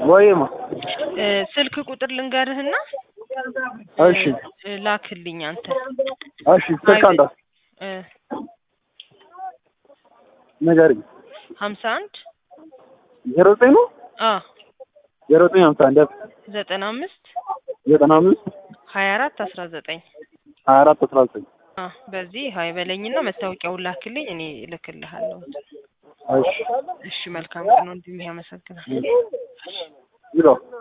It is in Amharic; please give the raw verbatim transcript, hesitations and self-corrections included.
ወይማ ስልክ ቁጥር ልንገርህና እሺ ላክልኝ አንተ እሺ ስልክ አንተ እ ንገረኝ ሀምሳ አንድ ዜሮ ዘጠኝ ነው አ ዜሮ ዘጠኝ ሀምሳ አንድ ዘጠና አምስት ዘጠና አምስት ሀያ አራት አስራ ዘጠኝ ሀያ አራት አስራ ዘጠኝ አ በዚህ ሀይ በለኝና መታወቂያውን ላክልኝ እኔ እልክልሃለሁ። እሺ እሺ መልካም ቀን ወንድሜ ያመሰግናል። ይሎ